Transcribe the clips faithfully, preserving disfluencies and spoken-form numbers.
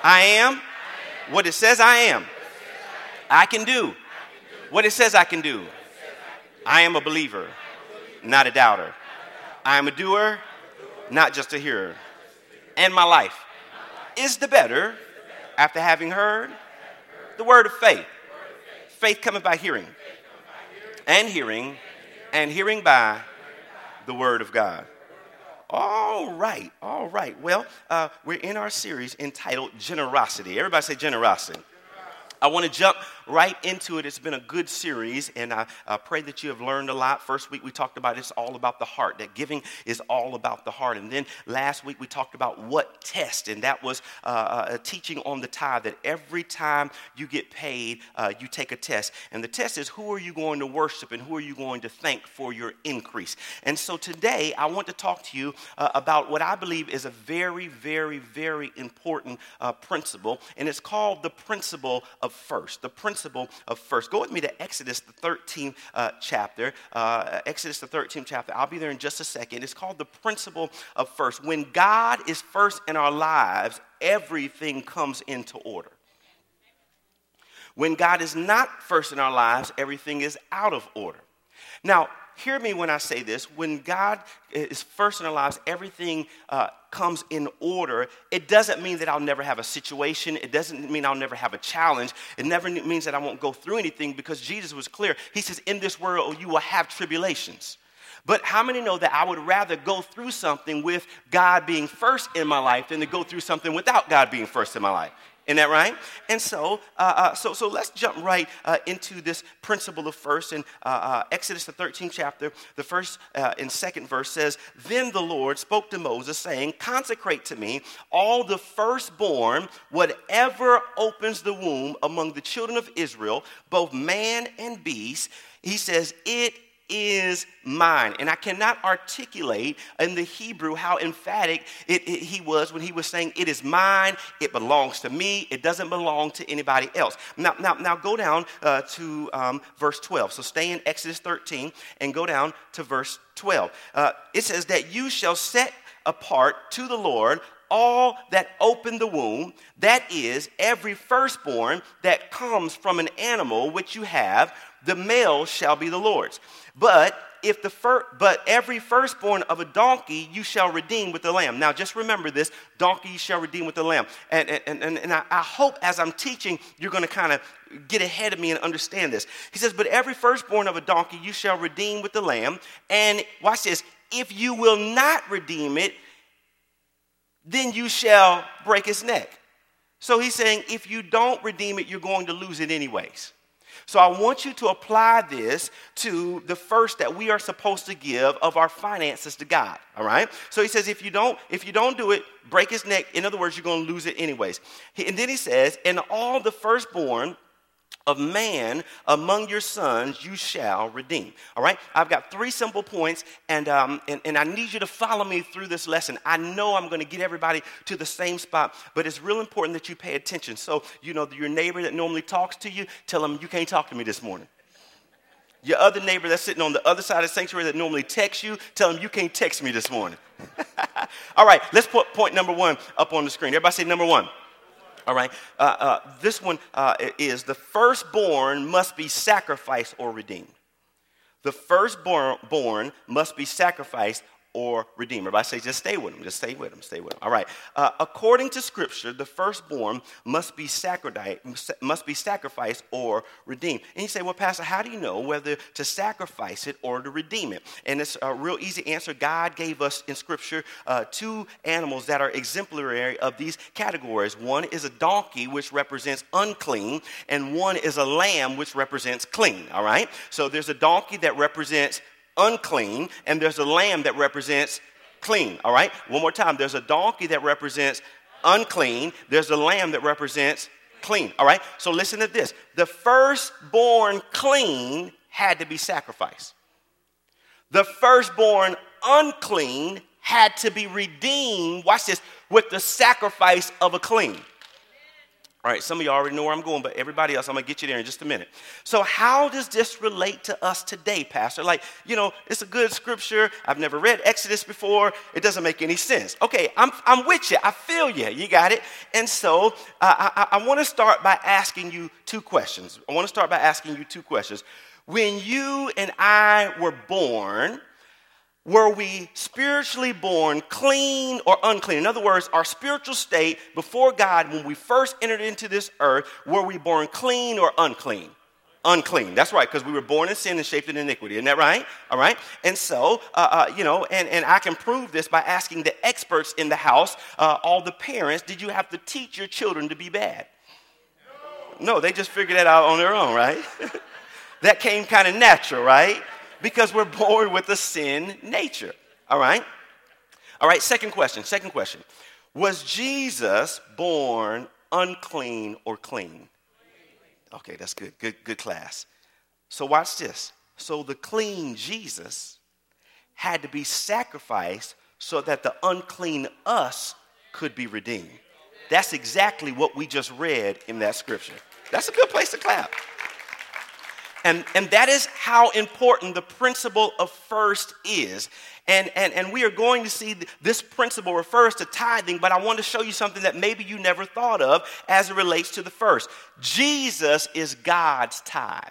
I am what it says I am. I can do what it says I can do. I am a believer, not a doubter. I am a doer, not just a hearer. And my life is the better after having heard the word of faith. Faith cometh by hearing, and hearing, and hearing by the word of God. All right, all right. Well, uh, we're in our series entitled Generosity. Everybody say generosity. I want to jump right into it. It's been a good series, and I uh, pray that you have learned a lot. First week we talked about it's all about the heart, that giving is all about the heart. And then last week we talked about what test, and that was uh, a teaching on the tithe, that every time you get paid, uh, you take a test. And the test is, who are you going to worship and who are you going to thank for your increase? And so today I want to talk to you uh, about what I believe is a very, very, very important uh, principle, and it's called the principle of first, the principle of first. Go with me to Exodus, the thirteenth uh, chapter. Uh, Exodus, the thirteenth chapter. I'll be there in just a second. It's called the principle of first. When God is first in our lives, everything comes into order. When God is not first in our lives, everything is out of order. Now, hear me when I say this. When God is first in our lives, everything uh, comes in order. It doesn't mean that I'll never have a situation. It doesn't mean I'll never have a challenge. It never means that I won't go through anything, because Jesus was clear. He says, in this world you will have tribulations. But how many know that I would rather go through something with God being first in my life than to go through something without God being first in my life? Isn't that right? And so, uh, uh, so, so let's jump right uh, into this principle of first. In uh, uh, Exodus, the thirteenth chapter, the first uh, and second verse says, "Then the Lord spoke to Moses, saying, consecrate to me all the firstborn, whatever opens the womb among the children of Israel, both man and beast." He says, "It is mine." And I cannot articulate in the Hebrew how emphatic it, it, he was when he was saying, it is mine, it belongs to me, it doesn't belong to anybody else. Now, now, now go down uh, to um, verse twelve. So stay in Exodus thirteen and go down to verse twelve. Uh, it says that you shall set apart to the Lord all that open the womb, that is, every firstborn that comes from an animal which you have, the male shall be the Lord's. But if the fir- but every firstborn of a donkey you shall redeem with the lamb. Now just remember this: donkey you shall redeem with the lamb. And and and, and I, I hope as I'm teaching you're going to kind of get ahead of me and understand this. He says, but every firstborn of a donkey you shall redeem with the lamb. And watch this: if you will not redeem it, then you shall break its neck. So he's saying if you don't redeem it, you're going to lose it anyways. So I want you to apply this to the first that we are supposed to give of our finances to God, all right? So he says if you don't if you don't do it, break his neck. In other words, you're going to lose it anyways. He, and then he says, and all the firstborn of man among your sons you shall redeem. All right? I've got three simple points, and, um, and, and I need you to follow me through this lesson. I know I'm going to get everybody to the same spot, but it's real important that you pay attention. So, you know, your neighbor that normally talks to you, tell them you can't talk to me this morning. Your other neighbor that's sitting on the other side of the sanctuary that normally texts you, tell them you can't text me this morning. All right, let's put point number one up on the screen. Everybody say number one. All right, uh, uh, this one uh, is the firstborn must be sacrificed or redeemed. The firstborn born must be sacrificed or redeemed. Everybody say, just stay with them, just stay with them, stay with them. All right, uh, according to Scripture, the firstborn must be sacrificed, must be sacrificed or redeemed. And you say, well, Pastor, how do you know whether to sacrifice it or to redeem it? And it's a real easy answer. God gave us in Scripture uh, two animals that are exemplary of these categories. One is a donkey, which represents unclean, and one is a lamb, which represents clean. All right, so there's a donkey that represents unclean, and there's a lamb that represents clean. All right, one more time. There's a donkey that represents unclean. There's a lamb that represents clean. All right, so listen to this. The firstborn clean had to be sacrificed. The firstborn unclean had to be redeemed, watch this, with the sacrifice of a clean. All right, some of you already know where I'm going, but everybody else, I'm going to get you there in just a minute. So how does this relate to us today, Pastor? Like, you know, it's a good scripture. I've never read Exodus before. It doesn't make any sense. Okay, I'm I'm with you. I feel you. You got it? And so uh, I, I want to start by asking you two questions. I want to start by asking you two questions. When you and I were born, were we spiritually born clean or unclean? In other words, our spiritual state before God, when we first entered into this earth, were we born clean or unclean? Unclean. That's right, because we were born in sin and shaped in iniquity. Isn't that right? All right. And so, uh, uh, you know, and, and I can prove this by asking the experts in the house, uh, all the parents, did you have to teach your children to be bad? No, they just figured that out on their own, right? That came kind of natural, right? Because we're born with a sin nature, all right? All right, second question, second question. Was Jesus born unclean or clean? Okay, that's good, good, good class. So watch this. So the clean Jesus had to be sacrificed so that the unclean us could be redeemed. That's exactly what we just read in that scripture. That's a good place to clap. And, and that is how important the principle of first is. And, and, and we are going to see this principle refers to tithing, but I want to show you something that maybe you never thought of as it relates to the first. Jesus is God's tithe.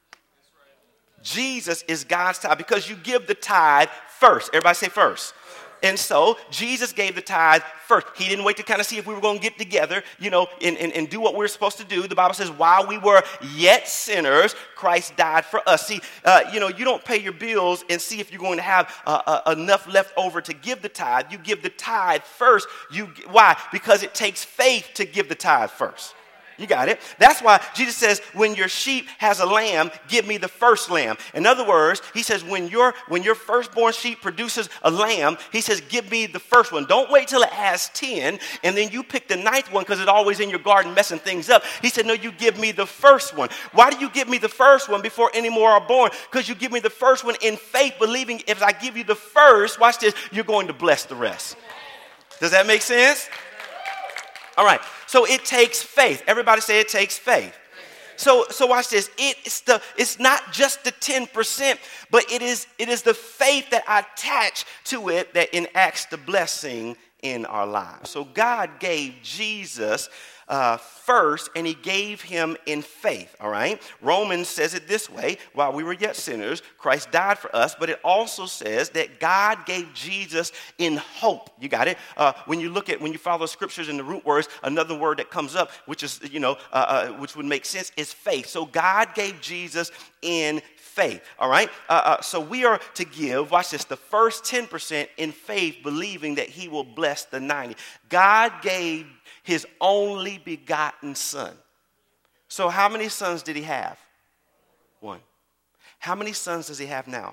Jesus is God's tithe because you give the tithe first. Everybody say first. And so Jesus gave the tithe first. He didn't wait to kind of see if we were going to get together, you know, and, and, and do what we we're supposed to do. The Bible says, while we were yet sinners, Christ died for us. See, uh, you know, you don't pay your bills and see if you're going to have uh, uh, enough left over to give the tithe. You give the tithe first. You Why? Because it takes faith to give the tithe first. You got it? That's why Jesus says, when your sheep has a lamb, give me the first lamb. In other words, he says, when your when your firstborn sheep produces a lamb, he says, give me the first one. Don't wait till it has ten, and then you pick the ninth one because it's always in your garden messing things up. He said, no, you give me the first one. Why do you give me the first one before any more are born? Because you give me the first one in faith, believing if I give you the first, watch this, you're going to bless the rest. Does that make sense? All right, so it takes faith. Everybody say it takes faith. So, so watch this. It's the it's not just the ten percent, but it is it is the faith that I attach to it that enacts the blessing in our lives. So God gave Jesus uh, first, and he gave him in faith, all right? Romans says it this way, while we were yet sinners, Christ died for us, but it also says that God gave Jesus in hope. You got it? Uh, when you look at, when you follow the scriptures and the root words, another word that comes up, which is, you know, uh, uh, which would make sense, is faith. So God gave Jesus in faith, all right? Uh, uh, so we are to give, watch this, the first ten percent in faith, believing that he will bless the ninety. God gave his only begotten son. So how many sons did he have? One. How many sons does he have now?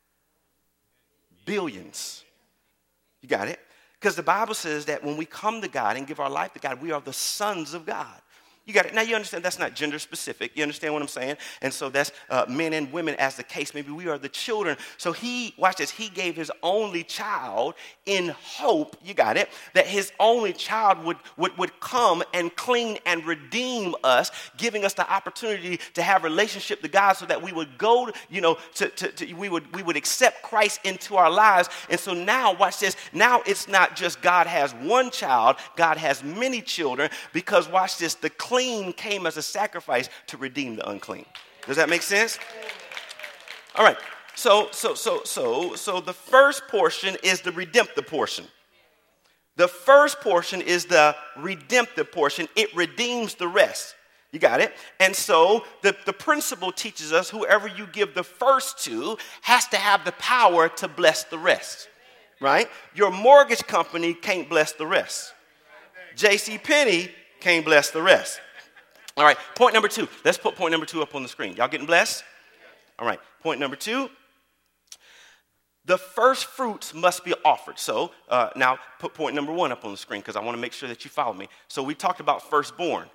Billions. You got it? Because the Bible says that when we come to God and give our life to God, we are the sons of God. You got it. Now you understand that's not gender specific. You understand what I'm saying? And so that's uh, men and women as the case. Maybe we are the children. So he, watch this, he gave his only child in hope, you got it, that his only child would, would, would come and clean and redeem us, giving us the opportunity to have relationship to God so that we would go, you know, to, to, to we would we would accept Christ into our lives. And so now, watch this, now it's not just God has one child, God has many children, because watch this, the clean came as a sacrifice to redeem the unclean. Does that make sense? All right. So, so, so, so, so the first portion is the redemptive portion. The first portion is the redemptive portion. It redeems the rest. You got it? And so the, the principle teaches us whoever you give the first to has to have the power to bless the rest. Right? Your mortgage company can't bless the rest. J C Penney can't bless the rest. All right, point number two. Let's put point number two up on the screen. Y'all getting blessed? All right, point number two. The first fruits must be offered. So uh, now put point number one up on the screen because I want to make sure that you follow me. So we talked about firstborn.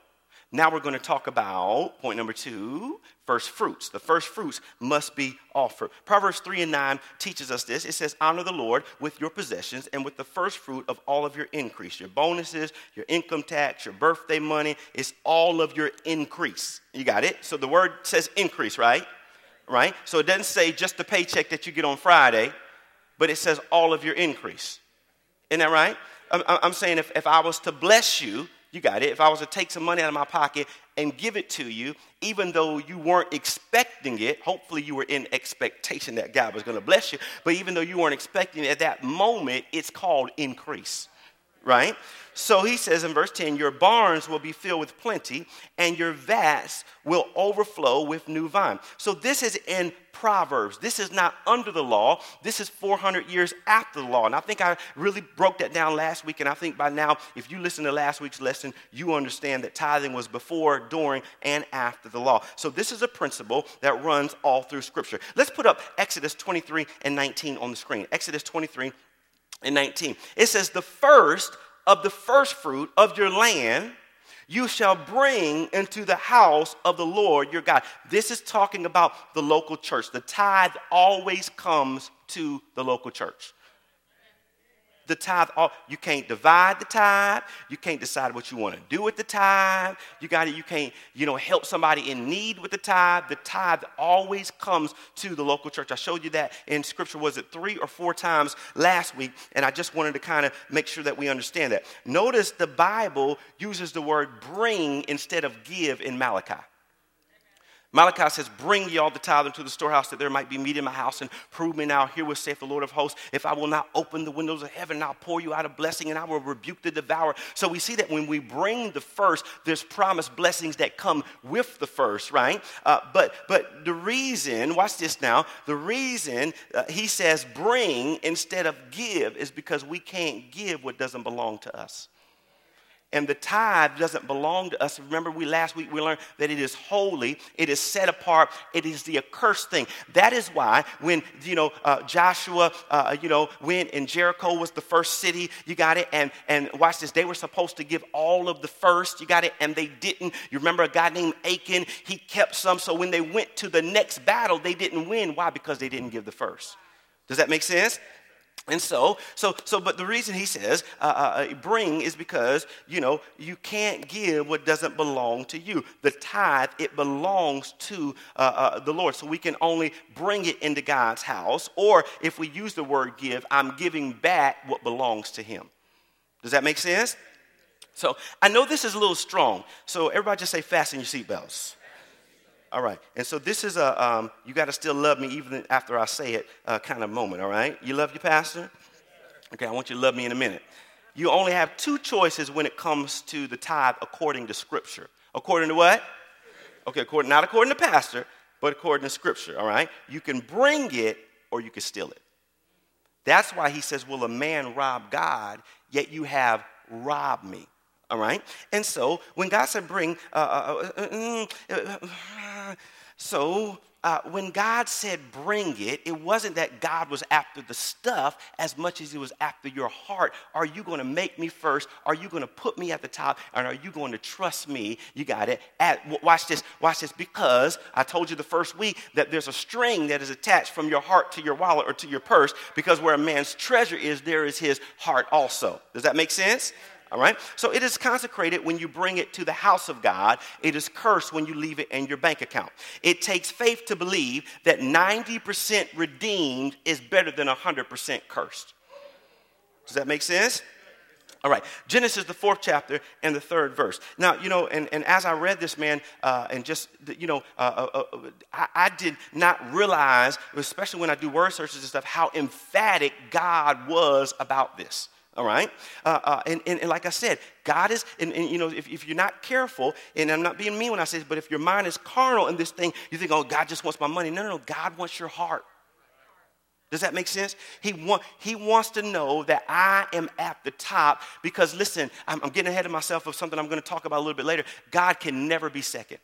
Now we're going to talk about point number two, first fruits. The first fruits must be offered. Proverbs three and nine teaches us this. It says, honor the Lord with your possessions and with the first fruit of all of your increase. Your bonuses, your income tax, your birthday money, it's all of your increase. You got it? So the word says increase, right? Right? So it doesn't say just the paycheck that you get on Friday, but it says all of your increase. Isn't that right? I'm, I'm saying if, if I was to bless you, you got it. If I was to take some money out of my pocket and give it to you, even though you weren't expecting it, hopefully you were in expectation that God was going to bless you, but even though you weren't expecting it at that moment, it's called increase, right? So he says in verse ten, your barns will be filled with plenty, and your vats will overflow with new wine. So this is in Proverbs. This is not under the law. This is four hundred years after the law. And I think I really broke that down last week. And I think by now, if you listen to last week's lesson, you understand that tithing was before, during, and after the law. So this is a principle that runs all through Scripture. Let's put up Exodus twenty-three and nineteen on the screen. Exodus twenty-three and nineteen. It says, the first of the first fruit of your land you shall bring into the house of the Lord your God. This is talking about the local church. The tithe always comes to the local church. The tithe, you can't divide the tithe. You can't decide what you want to do with the tithe. You got it. You can't, you know, help somebody in need with the tithe. The tithe always comes to the local church. I showed you that in Scripture, was it three or four times last week? And I just wanted to kind of make sure that we understand that. Notice the Bible uses the word bring instead of give in Malachi. Malachi says, bring ye all the tithe into the storehouse that there might be meat in my house, and prove me now, here will saith the Lord of hosts, if I will not open the windows of heaven, and I'll pour you out a blessing, and I will rebuke the devourer. So we see that when we bring the first, there's promised blessings that come with the first, right? Uh, but but the reason, watch this now, the reason uh, he says bring instead of give is because we can't give what doesn't belong to us. And the tithe doesn't belong to us. Remember, we last week we learned that it is holy, it is set apart, it is the accursed thing. That is why when, you know, uh, Joshua, uh, you know, went and Jericho was the first city, you got it, and, and watch this, they were supposed to give all of the first, you got it, and they didn't. You remember a guy named Achan, he kept some, so when they went to the next battle, they didn't win. Why? Because they didn't give the first. Does that make sense? And so, so, so, but the reason he says uh, uh, bring is because, you know, you can't give what doesn't belong to you. The tithe, it belongs to uh, uh, the Lord. So we can only bring it into God's house. Or if we use the word give, I'm giving back what belongs to him. Does that make sense? So I know this is a little strong. So everybody just say fasten your seatbelts. All right, and so this is a, um, you got to still love me even after I say it uh, kind of moment, all right? You love your pastor? Okay, I want you to love me in a minute. You only have two choices when it comes to the tithe according to Scripture. According to what? Okay, according, not according to pastor, but according to Scripture, all right? You can bring it or you can steal it. That's why he says, will a man rob God, yet you have robbed me. All right? And so when God said bring, uh, uh, uh, uh, uh, so uh, when God said bring it, it wasn't that God was after the stuff as much as he was after your heart. Are you going to make me first? Are you going to put me at the top? And are you going to trust me? You got it. At, watch this. Watch this. Because I told you the first week that there's a string that is attached from your heart to your wallet or to your purse, because where a man's treasure is, there is his heart also. Does that make sense? All right. So it is consecrated when you bring it to the house of God. It is cursed when you leave it in your bank account. It takes faith to believe that ninety percent redeemed is better than one hundred percent cursed. Does that make sense? All right. Genesis, the fourth chapter and the third verse. Now, you know, and, and as I read this, man, uh, and just, you know, uh, uh, uh, I, I did not realize, especially when I do word searches and stuff, how emphatic God was about this. All right. Uh, uh, and, and, and like I said, God is, and, and you know, if, if you're not careful, and I'm not being mean when I say this, but if your mind is carnal in this thing, you think, oh, God just wants my money. No, no, no. God wants your heart. Does that make sense? He, want, he wants to know that I am at the top because, listen, I'm, I'm getting ahead of myself of something I'm going to talk about a little bit later. God can never be second.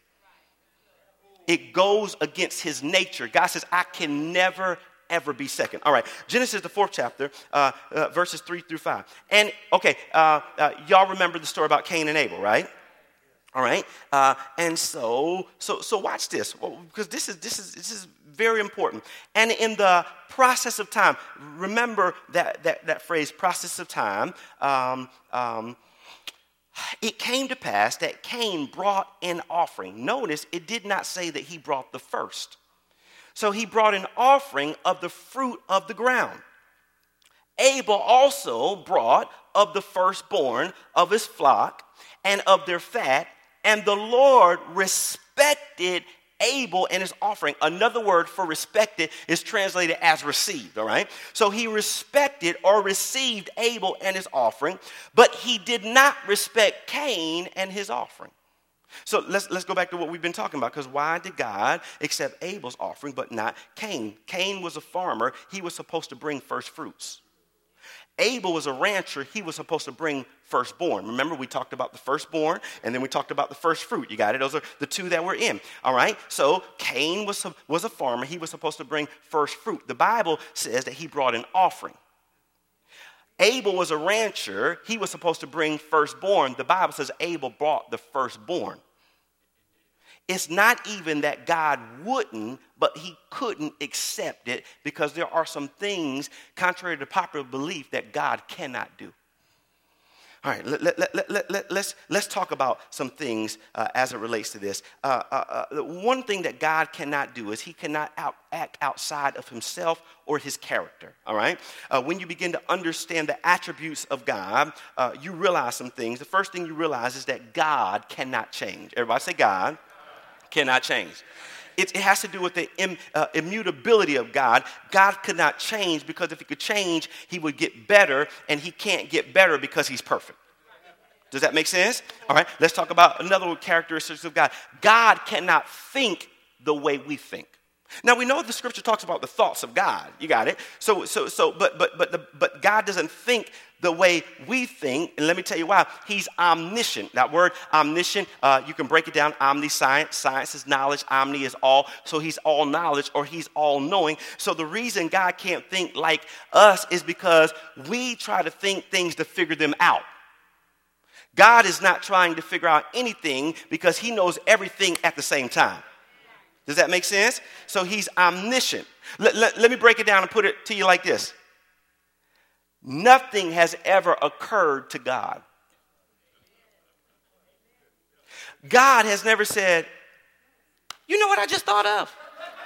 It goes against his nature. God says, I can never ever be second. All right, Genesis, the fourth chapter, uh, uh, verses three through five. And, okay, uh, uh, y'all remember the story about Cain and Abel, right? All right, uh, and so so so watch this, well, because this is this is this is very important. And in the process of time, remember that that, that phrase, process of time. Um, um, it came to pass that Cain brought an offering. Notice it did not say that he brought the first. So he brought an offering of the fruit of the ground. Abel also brought of the firstborn of his flock and of their fat. And the Lord respected Abel and his offering. Another word for respected is translated as received, all right? So he respected or received Abel and his offering, but he did not respect Cain and his offering. So let's, let's go back to what we've been talking about, because why did God accept Abel's offering but not Cain? Cain was a farmer. He was supposed to bring first fruits. Abel was a rancher. He was supposed to bring firstborn. Remember, we talked about the firstborn, and then we talked about the first fruit. You got it? Those are the two that we're in. All right? So Cain was, was a farmer. He was supposed to bring first fruit. The Bible says that he brought an offering. Abel was a rancher. He was supposed to bring firstborn. The Bible says Abel brought the firstborn. It's not even that God wouldn't, but he couldn't accept it because there are some things, contrary to popular belief, that God cannot do. All right, let, let, let, let, let, let's, let's talk about some things uh, as it relates to this. Uh, uh, uh, one thing that God cannot do is he cannot out, act outside of himself or his character, all right? Uh, when you begin to understand the attributes of God, uh, you realize some things. The first thing you realize is that God cannot change. Everybody say God cannot change. It, it has to do with the Im, uh, immutability of God. God could not change because if he could change, he would get better, and he can't get better because he's perfect. Does that make sense? All right, let's talk about another characteristic of God. God cannot think the way we think. Now we know the scripture talks about the thoughts of God. You got it. So so so but but but the, but God doesn't think the way we think, and let me tell you why. He's omniscient. That word omniscient, uh, you can break it down. Omniscience, science is knowledge. Omni is all. So he's all knowledge, or he's all knowing. So the reason God can't think like us is because we try to think things to figure them out. God is not trying to figure out anything because he knows everything at the same time. Does that make sense? So he's omniscient. Let, let, let me break it down and put it to you like this. Nothing has ever occurred to God. God has never said, you know what I just thought of?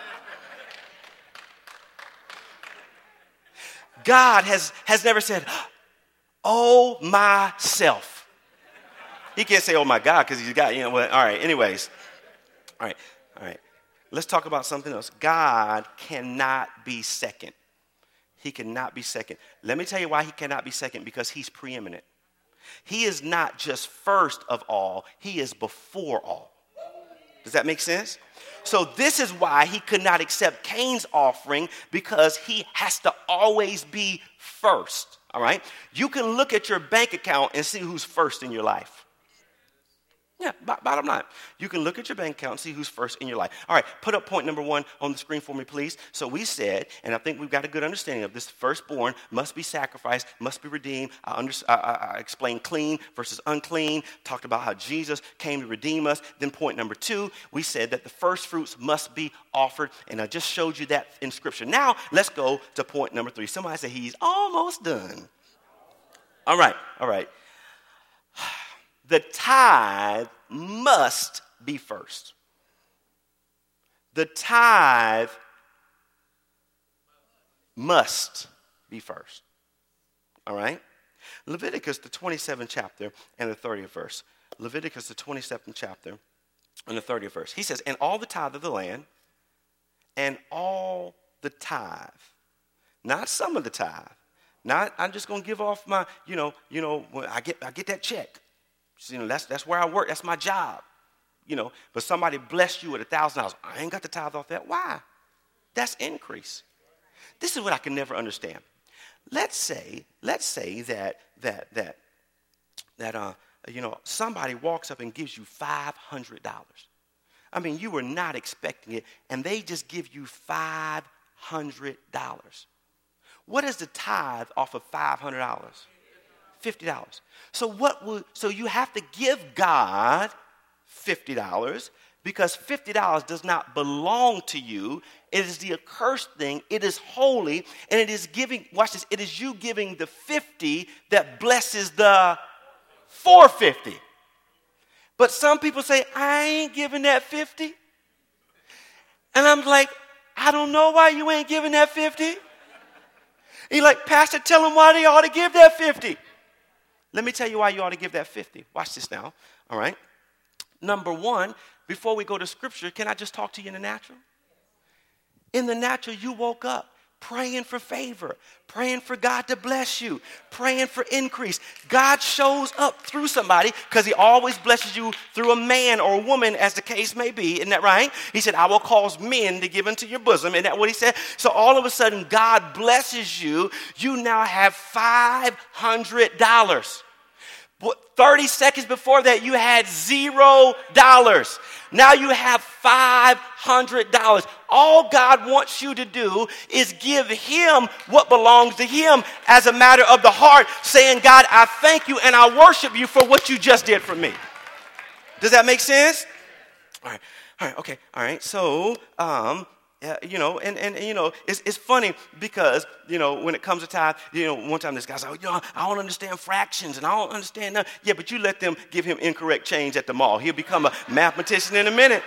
God has, has never said, oh, myself. He can't say, oh, my God, because he's got, you know, well, all right, anyways. All right, all right. Let's talk about something else. God cannot be second. He cannot be second. Let me tell you why he cannot be second, because he's preeminent. He is not just first of all, he is before all. Does that make sense? So this is why he could not accept Cain's offering, because he has to always be first, all right? You can look at your bank account and see who's first in your life. Yeah, b- bottom line. You can look at your bank account and see who's first in your life. All right, put up point number one on the screen for me, please. So we said, and I think we've got a good understanding of this, firstborn must be sacrificed, must be redeemed. I, under, I, I, I explained clean versus unclean, talked about how Jesus came to redeem us. Then point number two, we said that the first fruits must be offered, and I just showed you that in Scripture. Now, let's go to point number three. Somebody said he's almost done. All right, all right. The tithe must be first. The tithe must be first. All right? Leviticus, the twenty-seventh chapter and the thirtieth verse. Leviticus, the twenty-seventh chapter and the thirtieth verse. He says, and all the tithe of the land, and all the tithe, not some of the tithe, not I'm just going to give off my, you know, you know, I get I get that check. You know, that's that's where I work. That's my job. You know, but somebody blessed you with a thousand dollars. I ain't got the tithe off that. Why? That's increase. This is what I can never understand. Let's say, let's say that that that that uh you know somebody walks up and gives you five hundred dollars. I mean, you were not expecting it, and they just give you five hundred dollars. What is the tithe off of five hundred dollars? fifty dollars. So what would so you have to give God fifty dollars because fifty dollars does not belong to you. It is the accursed thing. It is holy, and it is giving, watch this, it is you giving the fifty that blesses the four hundred fifty. But some people say, I ain't giving that fifty. And I'm like, I don't know why you ain't giving that fifty. He's like, Pastor, tell them why they ought to give that fifty. Let me tell you why you ought to give that fifty. Watch this now, all right? Number one, before we go to scripture, can I just talk to you in the natural? In the natural, you woke up praying for favor, praying for God to bless you, praying for increase. God shows up through somebody because he always blesses you through a man or a woman, as the case may be. Isn't that right? He said, I will cause men to give into your bosom. Isn't that what he said? So all of a sudden, God blesses you. You now have five hundred dollars. thirty seconds before that, you had zero dollars. Now you have five hundred dollars. All God wants you to do is give him what belongs to him as a matter of the heart, saying, God, I thank you and I worship you for what you just did for me. Does that make sense? All right, all right, okay, all right. So, um, Uh, you know, and, and, and, you know, it's it's funny because, you know, when it comes to time, you know, one time this guy's like, you know, I don't understand fractions and I don't understand that. Yeah, but you let them give him incorrect change at the mall. He'll become a mathematician in a minute.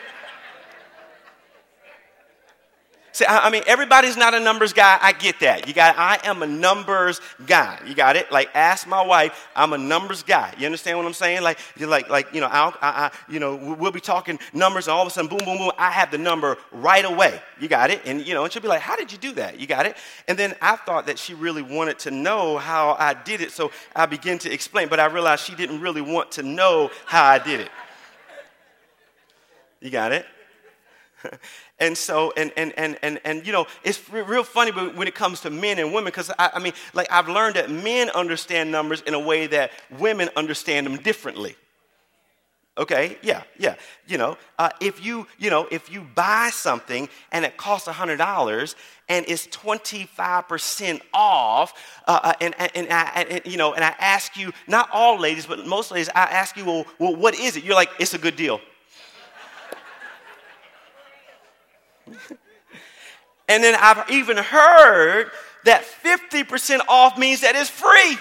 See, I, I mean, everybody's not a numbers guy. I get that. You got, I am a numbers guy. You got it? Like, ask my wife. I'm a numbers guy. You understand what I'm saying? Like, you're like, like, you know, I'll, I, I, you know, we'll be talking numbers, and all of a sudden, boom, boom, boom. I have the number right away. You got it? And you know, and she'll be like, "How did you do that?" You got it? And then I thought that she really wanted to know how I did it, so I began to explain. But I realized she didn't really want to know how I did it. You got it? And so, and, and, and, and, and, you know, it's real funny when it comes to men and women, because, I, I mean, like, I've learned that men understand numbers in a way that women understand them differently. Okay, yeah, yeah. You know, uh, if you, you know, if you buy something and it costs one hundred dollars and it's twenty-five percent off, uh, uh, and, and, and, I, and, you know, and I ask you, not all ladies, but most ladies, I ask you, well, well, what is it? You're like, it's a good deal. And then I've even heard that fifty percent off means that it's free.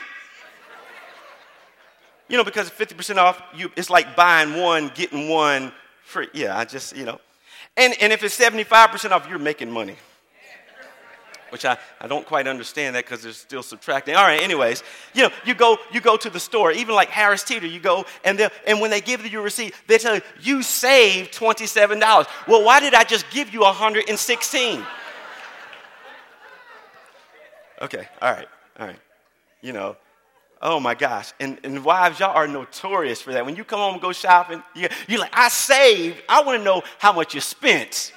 You know, because fifty percent off, you it's like buying one, getting one free. Yeah, I just, you know. And and if it's seventy-five percent off, you're making money. Which I, I don't quite understand that because they're still subtracting. All right, anyways, you know, you go you go to the store, even like Harris Teeter, you go, and and when they give you a receipt, they tell you, you saved twenty-seven dollars. Well, why did I just give you one hundred sixteen dollars? Okay, all right, all right. You know, oh my gosh. And, and wives, y'all are notorious for that. When you come home and go shopping, you, you're like, I saved. I want to know how much you spent.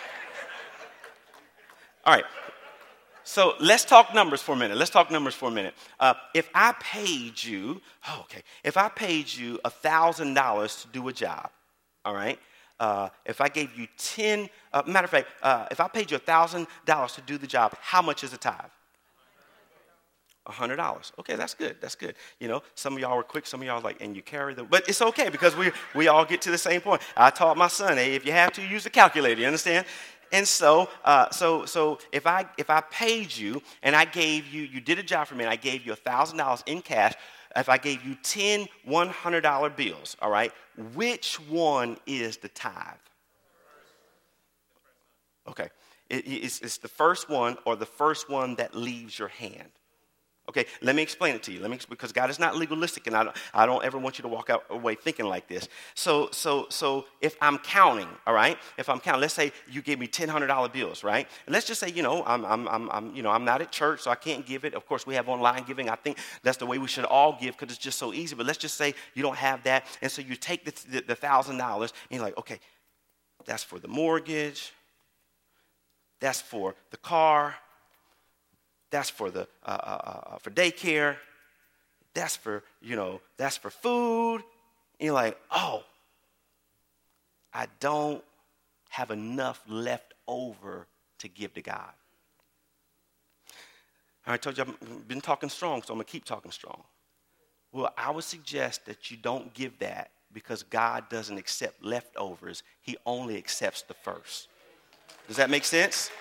All right. So let's talk numbers for a minute. Let's talk numbers for a minute. Uh, if I paid you, oh, okay, if I paid you one thousand dollars to do a job, all right, uh, if I gave you ten, uh, matter of fact, uh, if I paid you one thousand dollars to do the job, how much is a tithe? one hundred dollars. Okay, that's good. That's good. You know, some of y'all were quick. Some of y'all are like, and you carry the, but it's okay because we we all get to the same point. I taught my son, hey, if you have to, use a calculator. You understand? And so, uh, so, so if I if I paid you and I gave you, you did a job for me, and I gave you a thousand dollars in cash. If I gave you ten one hundred dollar bills, all right, which one is the tithe? Okay, it, it's, it's the first one or the first one that leaves your hand. Okay, let me explain it to you. Let me, because God is not legalistic, and I don't, I don't ever want you to walk out away thinking like this. So, so, so if I'm counting, all right, if I'm counting, let's say you gave me ten hundred dollar bills, right? And let's just say, you know, I'm, I'm, I'm, I'm, you know, I'm not at church, so I can't give it. Of course, we have online giving. I think that's the way we should all give because it's just so easy. But let's just say you don't have that, and so you take the the, the thousand dollars, and you're like, okay, that's for the mortgage. That's for the car. That's for the uh, uh, uh, for daycare. That's for, you know, that's for food. And you're like, oh, I don't have enough left over to give to God. I told you I've been talking strong, so I'm going to keep talking strong. Well, I would suggest that you don't give that Because God doesn't accept leftovers. He only accepts the first. Does that make sense?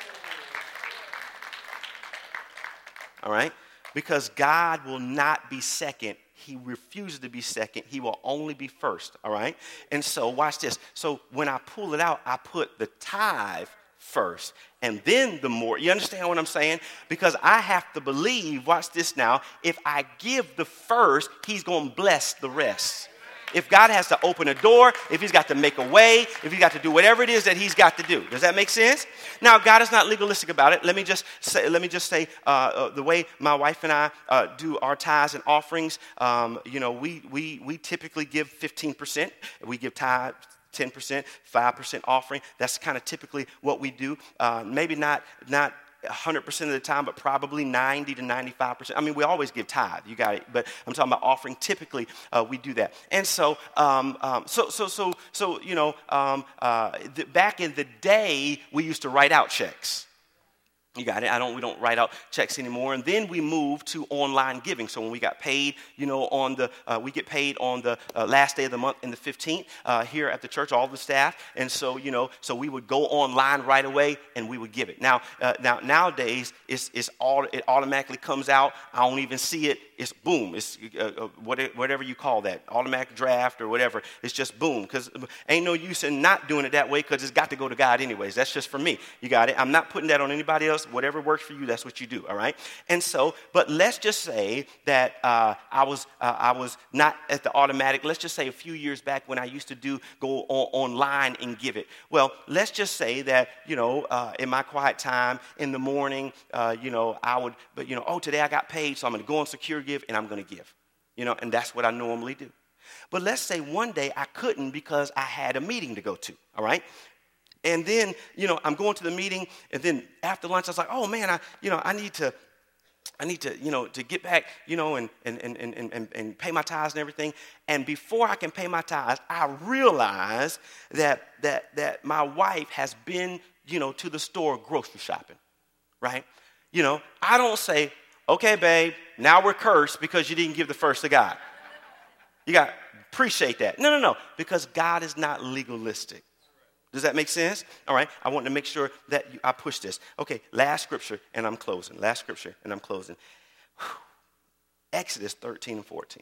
All right? Because God will not be second. He refuses to be second. He will only be first. All right? And so watch this. So when I pull it out, I put the tithe first. And then the more. You understand what I'm saying? Because I have to believe, watch this now, if I give the first, he's going to bless the rest. If God has to open a door, if he's got to make a way, if he's got to do whatever it is that he's got to do. Does that make sense? Now, God is not legalistic about it. Let me just say, let me just say uh, uh, the way my wife and I uh, do our tithes and offerings, um, you know, we, we, we typically give fifteen percent. We give tithe ten percent, five percent offering. That's kind of typically what we do. Uh, maybe not not one hundred percent of the time, but probably ninety to ninety-five percent. I mean, we always give tithe. You got it. But I'm talking about offering. Typically, uh, we do that. And so, um, um, so, so, so, so, you know, um, uh, the, back in the day, we used to write out checks. You got it. I don't. We don't write out checks anymore. And then we moved to online giving. So when we got paid, you know, on the uh, we get paid on the uh, last day of the month, in the fifteenth, uh, here at the church, all the staff. And so you know, so we would go online right away and we would give it. Now, uh, now nowadays, it's it's all it automatically comes out. I don't even see it. It's boom. It's uh, uh, whatever you call that, automatic draft or whatever. It's just boom. Because ain't no use in not doing it that way. Because it's got to go to God anyways. That's just for me. You got it. I'm not putting that on anybody else. Whatever works for you, that's what you do, all right? And so, but let's just say that uh, I was uh, I was not at the automatic. Let's just say a few years back when I used to do go on, online and give it. Well, let's just say that, you know, uh, in my quiet time in the morning, uh, you know, I would, but, you know, oh, today I got paid, so I'm going to go on Secure Give and I'm going to give, you know, and that's what I normally do. But let's say one day I couldn't because I had a meeting to go to, all right? And then, you know, I'm going to the meeting, and then after lunch, I was like, oh, man, I, you know, I need to, I need to, you know, to get back, you know, and, and, and, and, and, and pay my tithes and everything. And before I can pay my tithes, I realize that, that, that my wife has been, you know, to the store grocery shopping, right? You know, I don't say, okay, babe, now we're cursed because you didn't give the first to God. You got to appreciate that. No, no, no, because God is not legalistic. Does that make sense? All right. I want to make sure that you, I push this. Okay. Last scripture, and I'm closing. Last scripture, and I'm closing. Whew. Exodus thirteen and fourteen.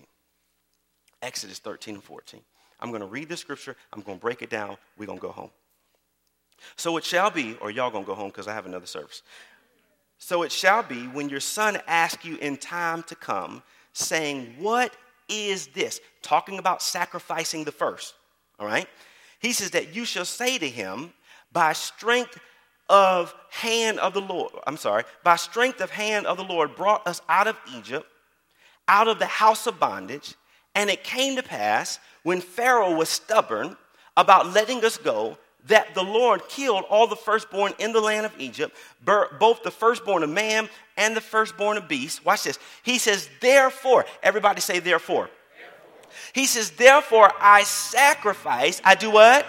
Exodus thirteen and fourteen. I'm going to read this scripture. I'm going to break it down. We're going to go home. So it shall be, or y'all going to go home because I have another service. So it shall be when your son asks you in time to come, saying, what is this? Talking about sacrificing the first. All right. He says that you shall say to him, by strength of hand of the Lord, I'm sorry, by strength of hand of the Lord brought us out of Egypt, out of the house of bondage. And it came to pass when Pharaoh was stubborn about letting us go, that the Lord killed all the firstborn in the land of Egypt, both the firstborn of man and the firstborn of beast. Watch this. He says, therefore, everybody say therefore. He says, therefore, I sacrifice, I do what?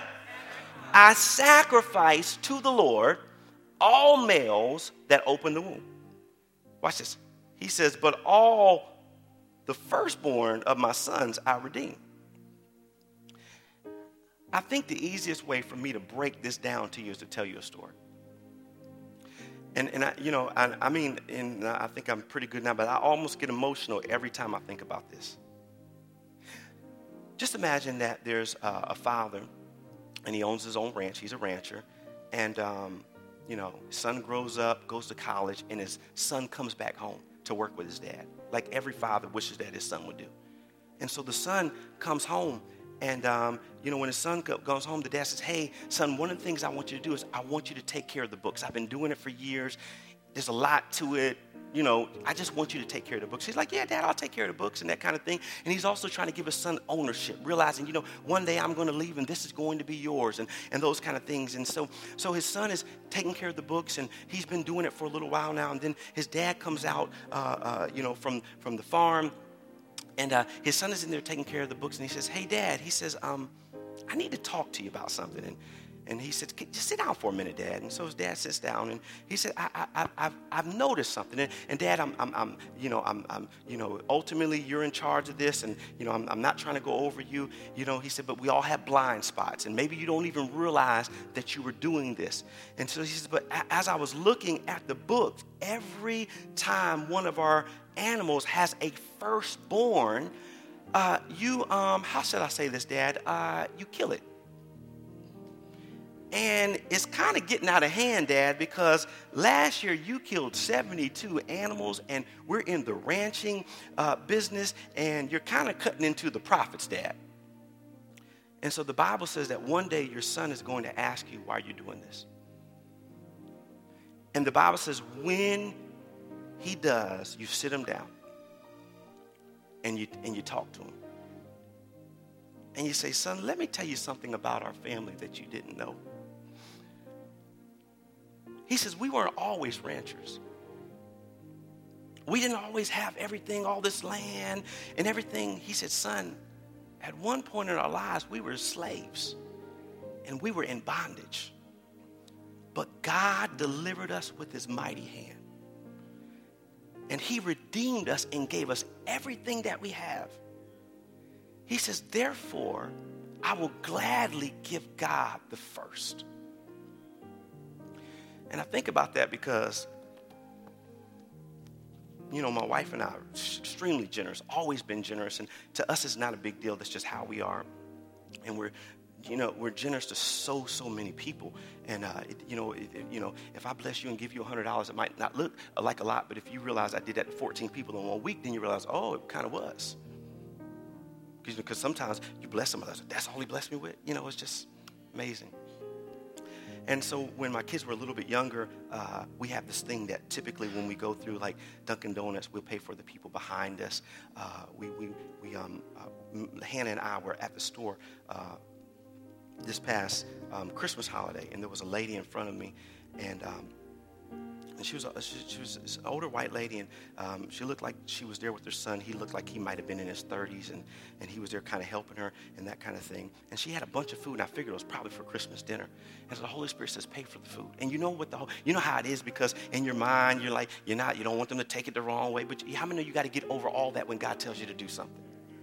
I sacrifice to the Lord all males that open the womb. Watch this. He says, but all the firstborn of my sons I redeem. I think the easiest way for me to break this down to you is to tell you a story. And, and I, you know, I, I mean, and I think I'm pretty good now, but I almost get emotional every time I think about this. Just imagine that there's uh, a father, and he owns his own ranch. He's a rancher. And, um, you know, his son grows up, goes to college, and his son comes back home to work with his dad, like every father wishes that his son would do. And so the son comes home, and, um, you know, when his son go- goes home, the dad says, hey, son, one of the things I want you to do is I want you to take care of the books. I've been doing it for years. There's a lot to it. You know, I just want you to take care of the books. He's like, yeah, Dad, I'll take care of the books and that kind of thing. And he's also trying to give his son ownership, realizing, you know, one day I'm going to leave and this is going to be yours and, and those kind of things. And so so his son is taking care of the books, and he's been doing it for a little while now. And then his dad comes out, uh, uh, you know, from, from the farm, and uh, his son is in there taking care of the books. And he says, hey, Dad, he says, um, I need to talk to you about something. And, And he said, just sit down for a minute, Dad. And so his dad sits down, and he said, I, I, I've, I've noticed something. And, and Dad, I'm, I'm, I'm, you know, I'm, I'm, you know, ultimately you're in charge of this, and you know, I'm, I'm not trying to go over you. You know, he said, but we all have blind spots, and maybe you don't even realize that you were doing this. And so he says, but as I was looking at the book, every time one of our animals has a firstborn, uh, you, um, how should I say this, Dad? Uh, you kill it. And it's kind of getting out of hand, Dad, because last year you killed seventy-two animals, and we're in the ranching uh, business, and you're kind of cutting into the profits, Dad. And so the Bible says that one day your son is going to ask you why you're doing this. And the Bible says when he does, you sit him down, and you, and you talk to him. And you say, son, let me tell you something about our family that you didn't know. He says, we weren't always ranchers. We didn't always have everything, all this land and everything. He said, son, at one point in our lives, we were slaves and we were in bondage. But God delivered us with his mighty hand. And he redeemed us and gave us everything that we have. He says, therefore, I will gladly give God the first. And I think about that because, you know, my wife and I are extremely generous, always been generous. And to us, it's not a big deal. That's just how we are. And we're, you know, we're generous to so, so many people. And, uh, it, you know, it, you know, if I bless you and give you one hundred dollars, it might not look like a lot. But if you realize I did that to fourteen people in one week, then you realize, oh, it kind of was. Because sometimes you bless somebody, that's all he blessed me with. You know, it's just amazing. And so when my kids were a little bit younger, uh, we have this thing that typically when we go through like Dunkin' Donuts, we'll pay for the people behind us. Uh, we, we, we, um, uh, Hannah and I were at the store uh, this past um, Christmas holiday, and there was a lady in front of me, and um, and she was a, she, she was an older white lady, and um, she looked like she was there with her son. He looked like he might have been in his thirties, and, and he was there kind of helping her and that kind of thing. And she had a bunch of food, and I figured it was probably for Christmas dinner. And so the Holy Spirit says, pay for the food. And you know what the whole, you know how it is, because in your mind you're like, you're not, you don't want them to take it the wrong way. But how many of you got to get over all that when God tells you to do something?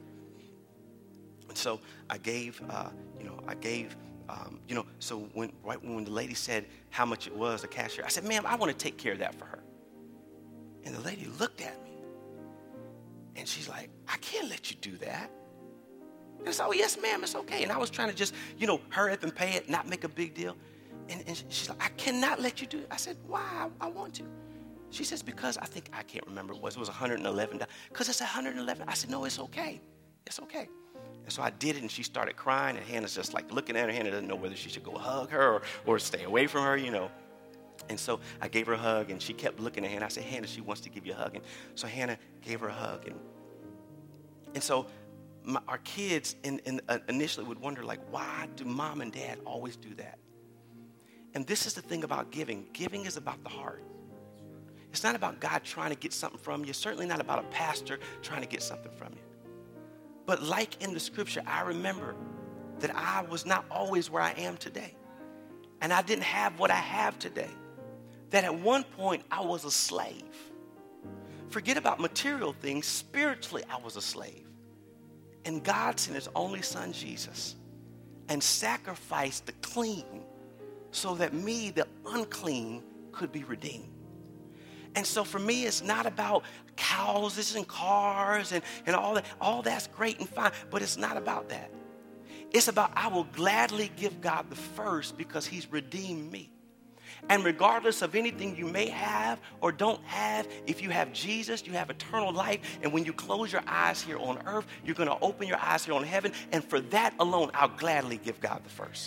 And so I gave, uh, you know, I gave. Um, you know, so when right when the lady said how much it was, the cashier, I said, ma'am, I want to take care of that for her. And the lady looked at me, and she's like, I can't let you do that. And I said, oh, yes, ma'am, it's okay. And I was trying to just, you know, hurry up and pay it, not make a big deal. And, and she's like, I cannot let you do it. I said, why? I, I want to. She says, because I think, I can't remember what it was. It was one hundred eleven dollars. Because it's one hundred eleven dollars. I said, no, it's okay. It's okay. And so I did it, and she started crying, and Hannah's just like looking at her. Hannah doesn't know whether she should go hug her or, or stay away from her, you know. And so I gave her a hug, and she kept looking at Hannah. I said, Hannah, she wants to give you a hug. And so Hannah gave her a hug. And, and so my, our kids in, in, uh, initially would wonder, like, why do mom and dad always do that? And this is the thing about giving. Giving is about the heart. It's not about God trying to get something from you. It's certainly not about a pastor trying to get something from you. But like in the scripture, I remember that I was not always where I am today. And I didn't have what I have today. That at one point, I was a slave. Forget about material things. Spiritually, I was a slave. And God sent his only son, Jesus, and sacrificed the clean so that me, the unclean, could be redeemed. And so for me, it's not about houses and cars and, and all that. All that's great and fine, but it's not about that. It's about I will gladly give God the first because he's redeemed me. And regardless of anything you may have or don't have, if you have Jesus, you have eternal life. And when you close your eyes here on earth, you're going to open your eyes here on heaven. And for that alone, I'll gladly give God the first.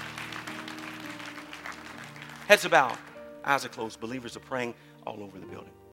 Heads are bowed, eyes are closed. Believers are praying all over the building.